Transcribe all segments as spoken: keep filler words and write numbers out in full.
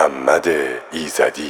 محمد ایزدی.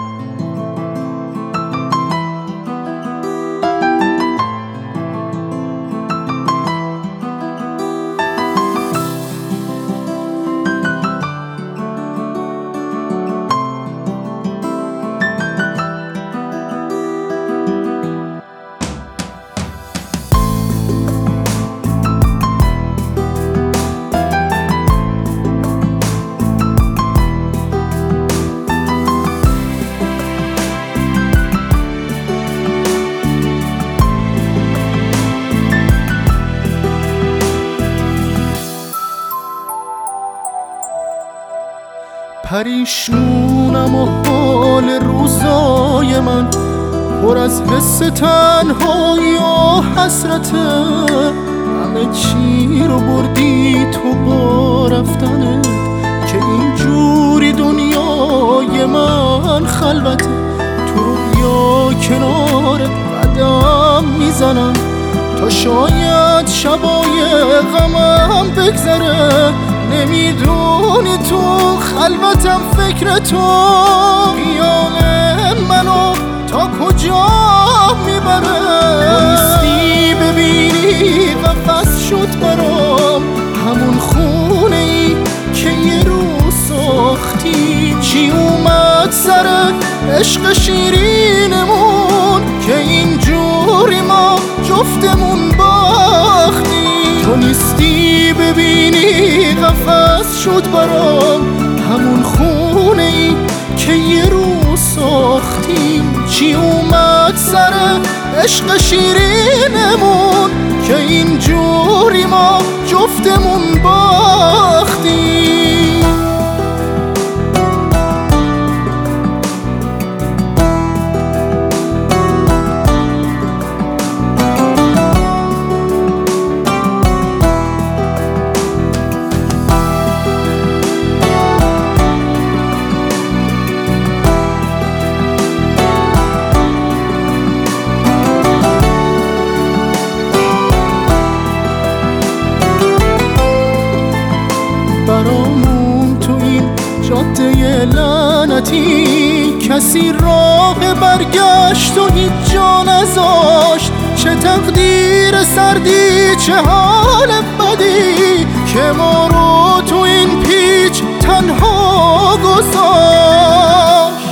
پریشونم و حال روزای من پر از حس تنهایی و حسرته. همه چی رو بردی تو با رفتنت که اینجوری دنیای من خلوته. تو رویا کنارت قدم میزنم تا شاید شبای غمم بگذره. نمیدونی تو خلوتم فکر تو خیال منو تا کجا میبره. نیستی ببینی قفس شد برام همون خونه ای که یه روز ساختی. چی اومد سر عشق شیرینمون که اینجوری ما جفتمون باختی. تو نیستی ببینی قفس شد برام همون خونه ای که یه روز ساختیم. چی اومد سر عشق شیرینمون که اینجوری ما جفتمون باختیم. برامون تو این جاده لعنتی کسی راه برگشت و هیچ جا نذاشت. چه تقدیر سردی چه حال بدی که ما رو تو این پیچ تنها گذاشت.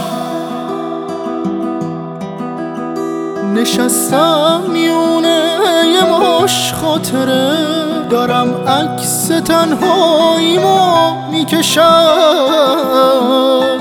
نشستم میونه یه مش خاطره دارم عکس تنهاییمو میکشم.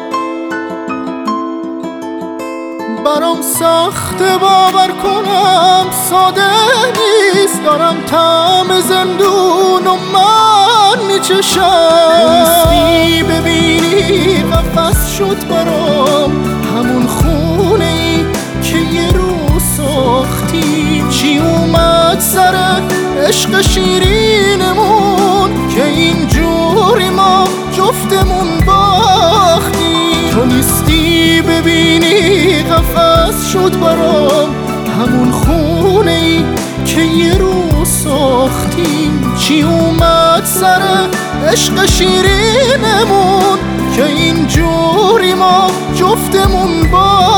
برام سخت باور کنم ساده نیست دارم طعم زندون و من میچشم. نیستی ببینی قفس شد برام همون خونه ای که یه روز ساختیم. چی اومد سر عشق شیرینمون که اینجوری ما جفتمون باختیم. تو نیستی ببینی قفس شد برام همون خونه ای که یه روز ساختیم. چی اومد سر عشق شیرینمون که اینجوری ما جفتمون باختیم.